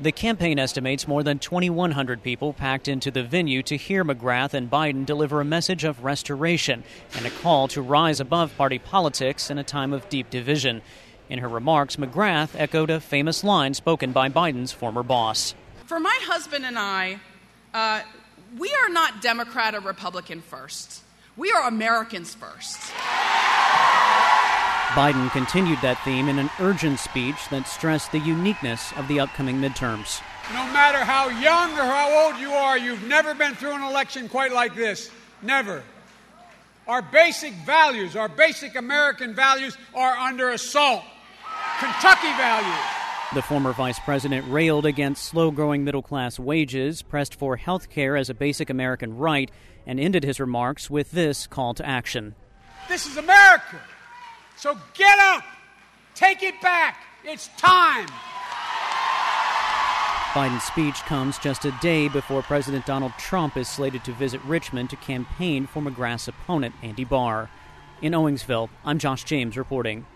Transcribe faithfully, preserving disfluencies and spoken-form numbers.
The campaign estimates more than twenty-one hundred people packed into the venue to hear McGrath and Biden deliver a message of restoration and a call to rise above party politics in a time of deep division. In her remarks, McGrath echoed a famous line spoken by Biden's former boss. For my husband and I, uh, we are not Democrat or Republican first. We are Americans first. Biden continued that theme in an urgent speech that stressed the uniqueness of the upcoming midterms. No matter how young or how old you are, you've never been through an election quite like this. Never. Our basic values, our basic American values are under assault. Kentucky values. The former vice president railed against slow-growing middle-class wages, pressed for health care as a basic American right, and ended his remarks with this call to action. This is America. So get up. Take it back. It's time. Biden's speech comes just a day before President Donald Trump is slated to visit Richmond to campaign for McGrath's opponent, Andy Barr. In Owingsville, I'm Josh James reporting.